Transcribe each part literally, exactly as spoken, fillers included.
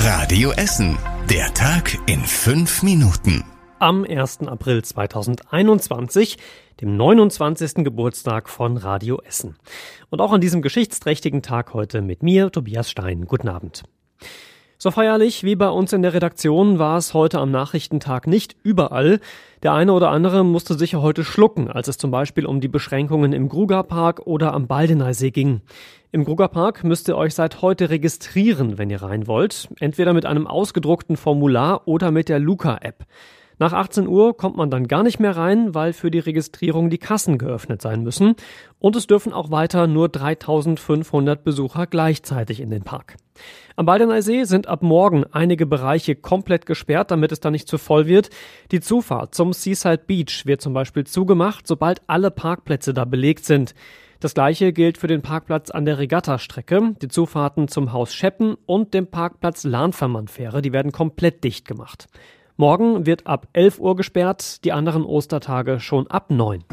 Radio Essen. Der Tag in fünf Minuten. Am ersten April zweitausendeinundzwanzig, dem neunundzwanzigsten Geburtstag von Radio Essen. Und auch an diesem geschichtsträchtigen Tag heute mit mir, Tobias Stein. Guten Abend. So feierlich wie bei uns in der Redaktion war es heute am Nachrichtentag nicht überall. Der eine oder andere musste sicher heute schlucken, als es zum Beispiel um die Beschränkungen im Grugapark oder am Baldeneysee ging. Im Grugapark müsst ihr euch seit heute registrieren, wenn ihr rein wollt. Entweder mit einem ausgedruckten Formular oder mit der Luca-App. Nach achtzehn Uhr kommt man dann gar nicht mehr rein, weil für die Registrierung die Kassen geöffnet sein müssen. Und es dürfen auch weiter nur dreitausendfünfhundert Besucher gleichzeitig in den Park. Am Baldeneysee sind ab morgen einige Bereiche komplett gesperrt, damit es da nicht zu voll wird. Die Zufahrt zum Seaside Beach wird zum Beispiel zugemacht, sobald alle Parkplätze da belegt sind. Das Gleiche gilt für den Parkplatz an der Regattastrecke, die Zufahrten zum Haus Scheppen und dem Parkplatz Lahnvermannfähre, die werden komplett dicht gemacht. Morgen wird ab elf Uhr gesperrt, die anderen Ostertage schon ab neun.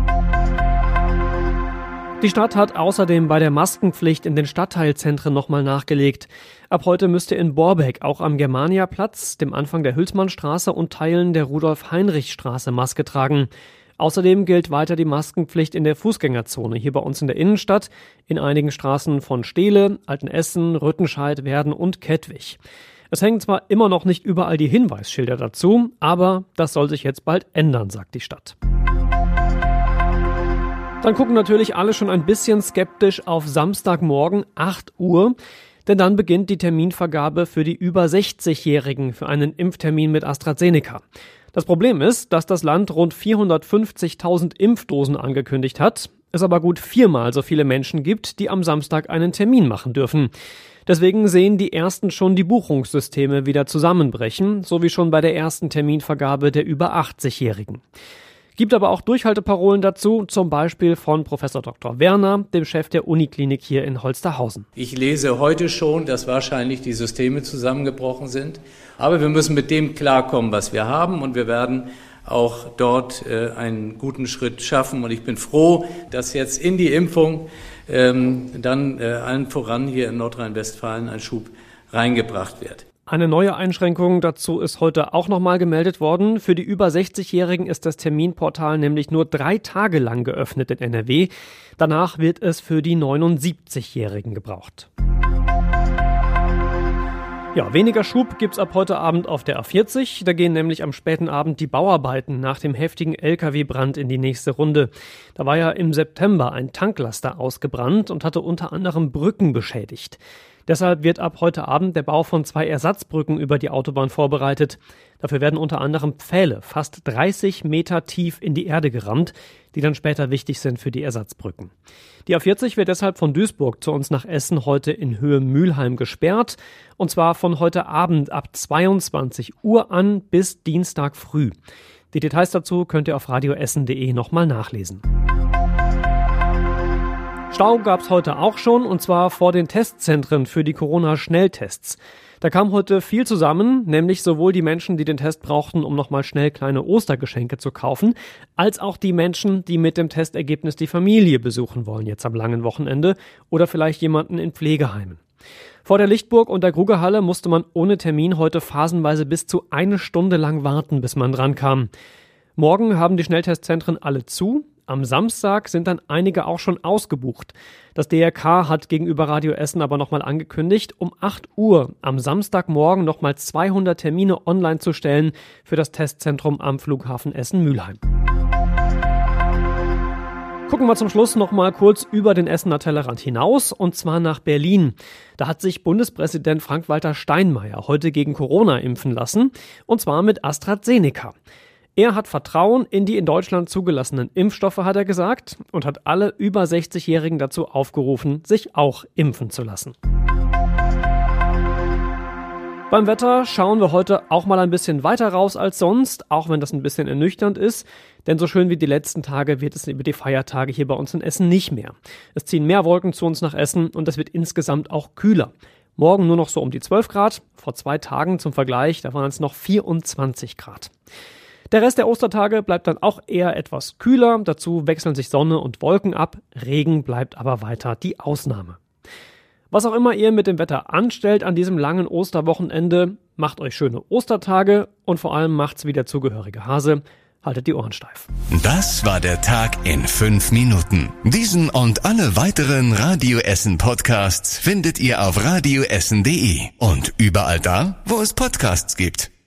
Die Stadt hat außerdem bei der Maskenpflicht in den Stadtteilzentren nochmal nachgelegt. Ab heute müsst ihr in Borbeck auch am Germaniaplatz, dem Anfang der Hülsmannstraße und Teilen der Rudolf-Heinrich-Straße Maske tragen. Außerdem gilt weiter die Maskenpflicht in der Fußgängerzone, hier bei uns in der Innenstadt, in einigen Straßen von Stehle, Altenessen, Rüttenscheid, Werden und Kettwig. Es hängen zwar immer noch nicht überall die Hinweisschilder dazu, aber das soll sich jetzt bald ändern, sagt die Stadt. Dann gucken natürlich alle schon ein bisschen skeptisch auf Samstagmorgen acht Uhr, denn dann beginnt die Terminvergabe für die über sechzigjährigen für einen Impftermin mit AstraZeneca. Das Problem ist, dass das Land rund vierhundertfünfzigtausend Impfdosen angekündigt hat, es aber gut viermal so viele Menschen gibt, die am Samstag einen Termin machen dürfen. Deswegen sehen die ersten schon die Buchungssysteme wieder zusammenbrechen, so wie schon bei der ersten Terminvergabe der über achtzigjährigen. Gibt aber auch Durchhalteparolen dazu, zum Beispiel von Professor Doktor Werner, dem Chef der Uniklinik hier in Holsterhausen. Ich lese heute schon, dass wahrscheinlich die Systeme zusammengebrochen sind. Aber wir müssen mit dem klarkommen, was wir haben, und wir werden auch dort äh, einen guten Schritt schaffen. Und ich bin froh, dass jetzt in die Impfung ähm, dann äh, allen voran hier in Nordrhein-Westfalen ein Schub reingebracht wird. Eine neue Einschränkung dazu ist heute auch nochmal gemeldet worden. Für die über sechzigjährigen ist das Terminportal nämlich nur drei Tage lang geöffnet in N R W. Danach wird es für die neunundsiebzigjährigen gebraucht. Ja, weniger Schub gibt's ab heute Abend auf der A vierzig. Da gehen nämlich am späten Abend die Bauarbeiten nach dem heftigen L K W-Brand in die nächste Runde. Da war ja im September ein Tanklaster ausgebrannt und hatte unter anderem Brücken beschädigt. Deshalb wird ab heute Abend der Bau von zwei Ersatzbrücken über die Autobahn vorbereitet. Dafür werden unter anderem Pfähle fast dreißig Meter tief in die Erde gerammt, die dann später wichtig sind für die Ersatzbrücken. Die A vierzig wird deshalb von Duisburg zu uns nach Essen heute in Höhe Mülheim gesperrt. Und zwar von heute Abend ab zweiundzwanzig Uhr an bis Dienstag früh. Die Details dazu könnt ihr auf radioessen punkt de nochmal nachlesen. Stau gab's heute auch schon, und zwar vor den Testzentren für die Corona-Schnelltests. Da kam heute viel zusammen, nämlich sowohl die Menschen, die den Test brauchten, um nochmal schnell kleine Ostergeschenke zu kaufen, als auch die Menschen, die mit dem Testergebnis die Familie besuchen wollen jetzt am langen Wochenende oder vielleicht jemanden in Pflegeheimen. Vor der Lichtburg und der Grugehalle musste man ohne Termin heute phasenweise bis zu eine Stunde lang warten, bis man dran kam. Morgen haben die Schnelltestzentren alle zu. Am Samstag sind dann einige auch schon ausgebucht. Das D R K hat gegenüber Radio Essen aber nochmal angekündigt, um acht Uhr am Samstagmorgen nochmal zweihundert Termine online zu stellen für das Testzentrum am Flughafen Essen-Mülheim. Gucken wir zum Schluss noch mal kurz über den Essener Tellerrand hinaus, und zwar nach Berlin. Da hat sich Bundespräsident Frank-Walter Steinmeier heute gegen Corona impfen lassen, und zwar mit AstraZeneca. Er hat Vertrauen in die in Deutschland zugelassenen Impfstoffe, hat er gesagt, und hat alle über sechzigjährigen dazu aufgerufen, sich auch impfen zu lassen. Beim Wetter schauen wir heute auch mal ein bisschen weiter raus als sonst, auch wenn das ein bisschen ernüchternd ist. Denn so schön wie die letzten Tage wird es über die Feiertage hier bei uns in Essen nicht mehr. Es ziehen mehr Wolken zu uns nach Essen und es wird insgesamt auch kühler. Morgen nur noch so um die zwölf Grad. Vor zwei Tagen zum Vergleich, da waren es noch vierundzwanzig Grad. Der Rest der Ostertage bleibt dann auch eher etwas kühler. Dazu wechseln sich Sonne und Wolken ab. Regen bleibt aber weiter die Ausnahme. Was auch immer ihr mit dem Wetter anstellt an diesem langen Osterwochenende, macht euch schöne Ostertage und vor allem macht's wie der zugehörige Hase. Haltet die Ohren steif. Das war der Tag in fünf Minuten. Diesen und alle weiteren Radio Essen Podcasts findet ihr auf radioessen punkt de und überall da, wo es Podcasts gibt.